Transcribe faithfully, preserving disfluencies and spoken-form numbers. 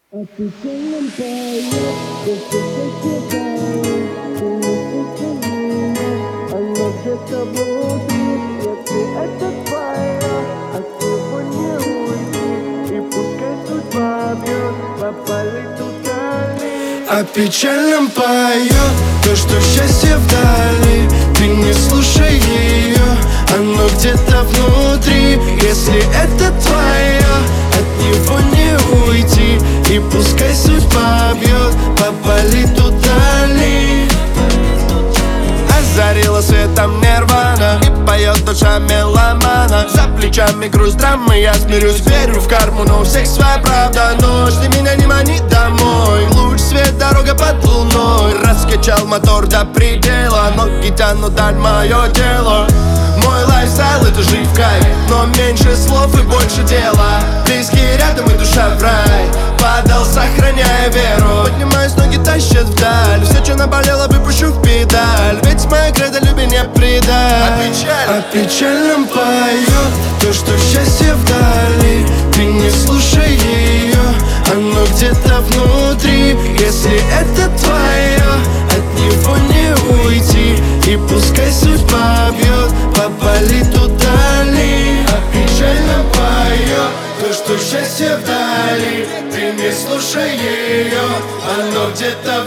А печальном поет, что счастье дает, ты не слышишь меня, оно где-то внутри. Если это твоя, от него не уйти, и пускай судьба бьет, попали туда ли. О печальном поет то, что счастье вдали. Ты не слушай ее, оно где-то внутри. Если это твоя, от него не уйти, и пускай судьба бьет, попали туда ли. Озарила светом нирвана, и поет душа меломана. За плечами груз драмы, я смирюсь, верю в карму, но у всех своя правда. Ночь, ты меня не мани домой. Луч, свет, дорога под луной. Раскачал мотор до предела, ноги тянут даль, мое дело. Мой лайфстайл — это жить в кайф, но меньше слов и больше дела. Близкие рядом и душа в рай. Падал, сохраняя веру. Поднимаюсь, ноги тащат вдаль. Все, что наболело, выпущу в педаль. Ведь моя кредо любви не предать. О печаль, о печальном поет то, что счастье вдали. Ты не слушай ее, оно где-то внутри. Если это твое, от него не уйти, и пускай судьба бьет, попали туда ли. О печальном поет то, что счастье вдали. Ты не слушай ее, оно где-то